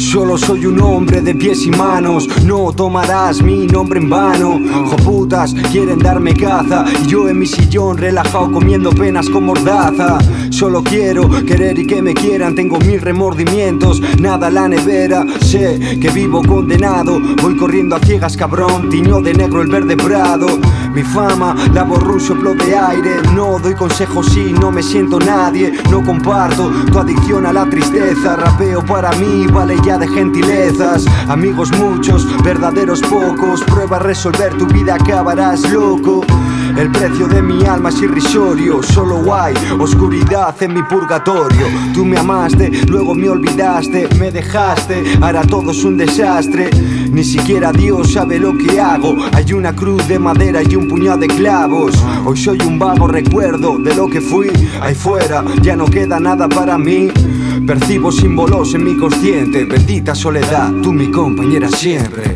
Solo soy un hombre de pies y manos, no tomarás mi nombre en vano. Joputas quieren darme caza y yo en mi sillón relajado comiendo penas con mordaza. Solo quiero querer y que me quieran, tengo mil remordimientos, nada a la nevera. Sé que vivo condenado, voy corriendo a ciegas cabrón, tiñó de negro el verde prado. Mi fama la borró un soplo de aire, no doy consejos y no me siento nadie. No comparto tu adicción a la tristeza, rapeo para mí vale ya de gentilezas. Amigos muchos, verdaderos pocos, prueba a resolver tu vida, acabarás loco. El precio de mi alma es irrisorio, solo hay oscuridad en mi purgatorio. Tú me amaste, luego me olvidaste, me dejaste, ahora todo es un desastre. Ni siquiera Dios sabe lo que hago, hay una cruz de madera y un puñado de clavos. Hoy soy un vago recuerdo de lo que fui, ahí fuera ya no queda nada para mí. Percibo símbolos en mi consciente, bendita soledad, tú mi compañera siempre.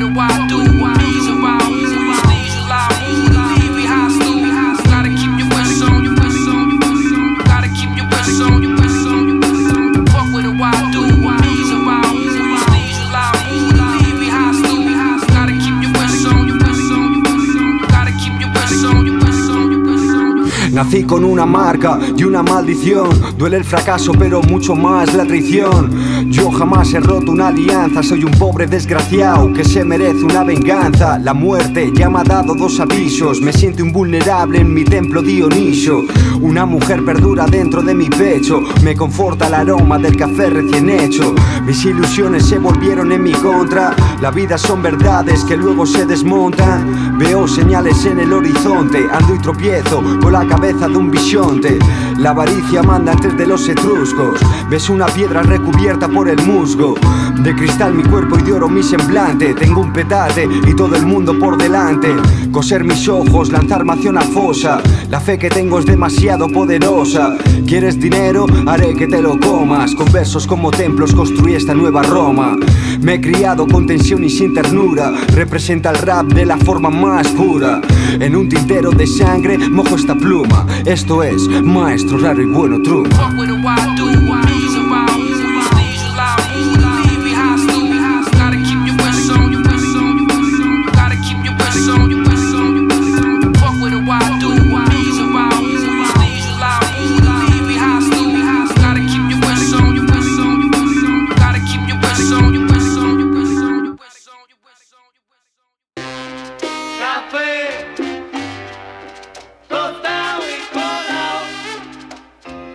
Nací con una marca y una maldición, duele el fracaso pero mucho más la traición. Yo jamás he roto una alianza, soy un pobre desgraciado que se merece una venganza. La muerte ya me ha dado dos avisos, me siento invulnerable en mi templo Dioniso. Una mujer perdura dentro de mi pecho, me conforta el aroma del café recién hecho. Mis ilusiones se volvieron en mi contra, la vida son verdades que luego se desmontan. Veo señales en el horizonte, ando y tropiezo con la cabeza de un bisonte. La avaricia manda antes de los etruscos, ves una piedra recubierta por el musgo. De cristal mi cuerpo y de oro mi semblante, tengo un petate y todo el mundo por delante. Coser mis ojos, lanzarme hacia una fosa, la fe que tengo es demasiado poderosa. ¿Quieres dinero? Haré que te lo comas, con versos como templos construí esta nueva Roma. Me he criado con tensión y sin ternura, representa el rap de la forma más pura. En un tintero de sangre mojo esta pluma, esto es maestro raro y bueno true.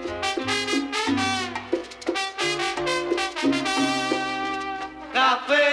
Café